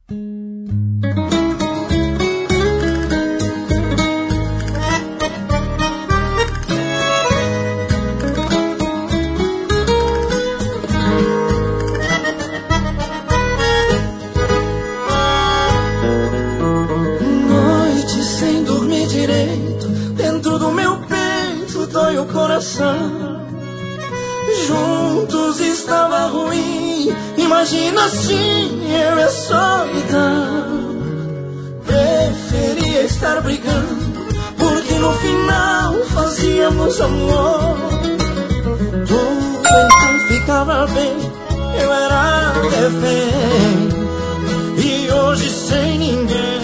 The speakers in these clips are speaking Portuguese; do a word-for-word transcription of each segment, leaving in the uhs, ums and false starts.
Noite sem dormir direito, dentro do meu peito dói o coração. Juntos estava ruim, imagina assim eu e a solidão. Preferia estar brigando, porque no final fazíamos amor. Tudo então ficava bem, eu era refém, e hoje sem ninguém.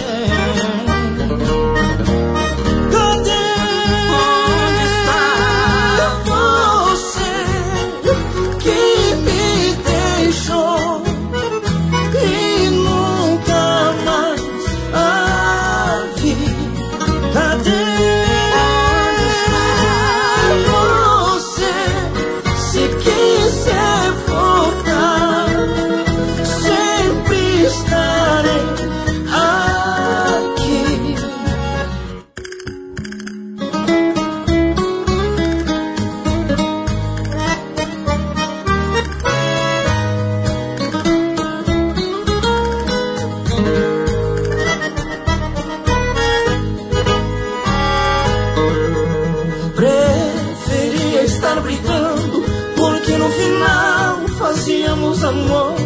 Preferia estar brigando, porque no final fazíamos amor.